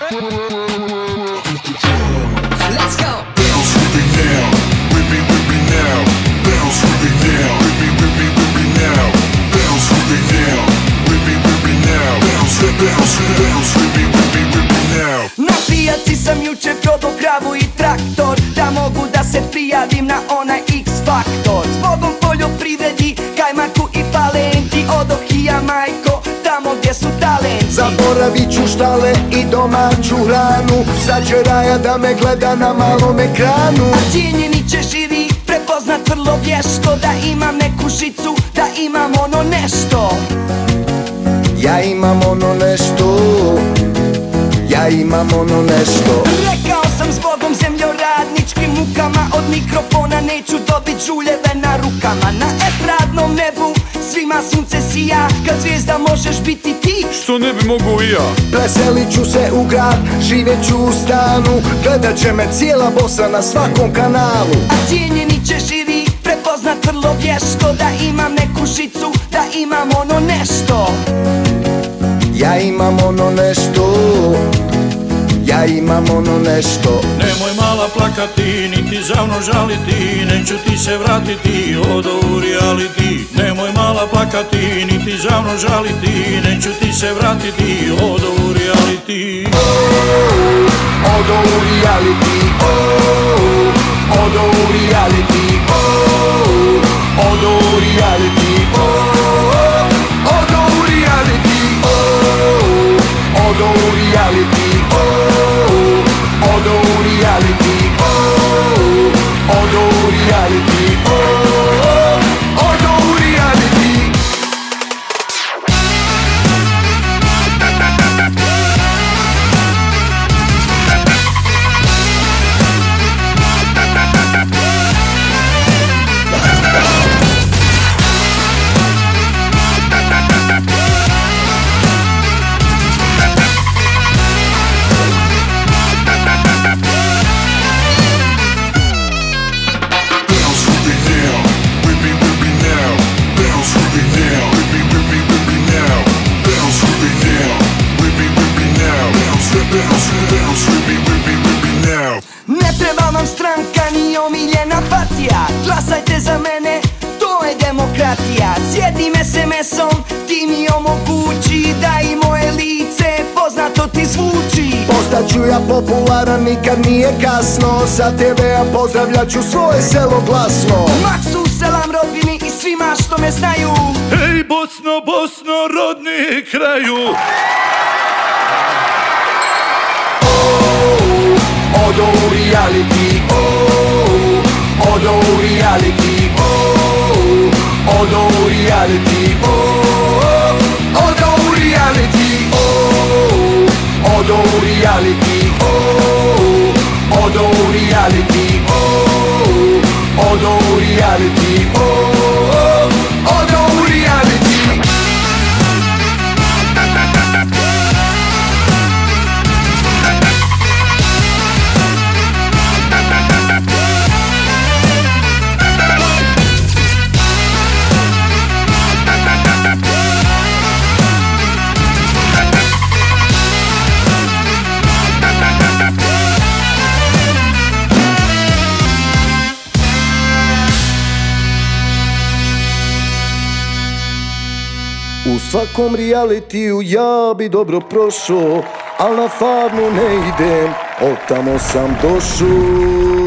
Let's go. Bounce with me now, with me now. Bounce with me now, with me now. Bounce with me now, with me now. Bounce with me now. Na pijaci sam juče prodao kravu i traktor, da mogu da se prijavim na onaj X Faktor. Zbogom poljoprivredi, kajmaku i palenti, odoh i ja majko, tamo gdje su talenti. Zaboravit ću štale i domaću hranu, sad će Raja da me gleda na malom ekranu. A cijenjeni će živi prepoznat vrlo vješto, da imam neku žicu, da imam ono nešto. Ja imam ono nešto, ja imam ono nešto. Rekao sam zbogom zemljoradničkim mukama, od mikrofona neću dobit žuljeve na rukama. Na estradnom nebu svima sunce sija, kad zvijezda možeš biti ti. Što ne bi mogu i ja? Preselit ću se u grad, živjet ću u stanu, gledat će me cijela Bosna na svakom kanalu. A cijenjeni će živi prepoznat vrlo vješto, da imam neku žicu, da imam ono nešto. Ja imam ono nešto, ja imam ono nešto. Nemoj mala plakati, niti zavno žaliti, neću ti se vratiti, odo u reality. Nemoj mala plakati, niti zavno žaliti, neću ti se vratiti, odo u reality. Odo u reality, odo u reality, odo u reality, odo u reality, odo u reality, odo u reality, odo u reality, odo u reality. Ne treba vam stranka ni omiljena partija, glasajte za mene, to je demokratija. Sjedim SMS-om, ti mi omogući da i moje lice poznato ti zvuči. Postaću ja popularan, nikad nije kasno, sa TV-a pozdravljat ću svoje selo glasno. Maksu, selam rodbini i svima što me znaju. Hej Bosno, Bosno, rodni kraju. Odo u reality, odo u reality, odo u reality, odo u reality, odo u reality, odo u reality, odo u reality, odo u reality. U svakom realitiju ja bi dobro prošao, al na farmu ne idem, od tamo sam došao.